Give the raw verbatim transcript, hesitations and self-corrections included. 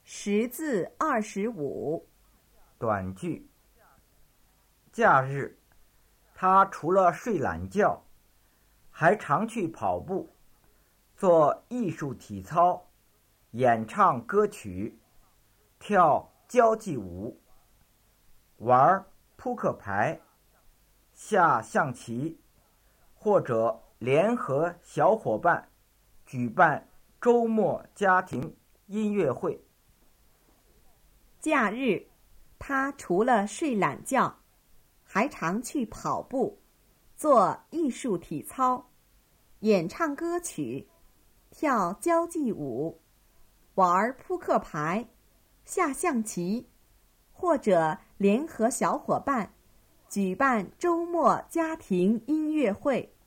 识字二十五。 短句。假日，他除了睡懒觉，还常去跑步，做艺术体操，演唱歌曲，跳交际舞，玩扑克牌，下象棋，或者联合小伙伴举办周末家庭音乐会。 假日，他除了睡懒觉，还常去跑步，做艺术体操，演唱歌曲，跳交际舞，玩扑克牌，下象棋，或者联合小伙伴举办周末家庭音乐会。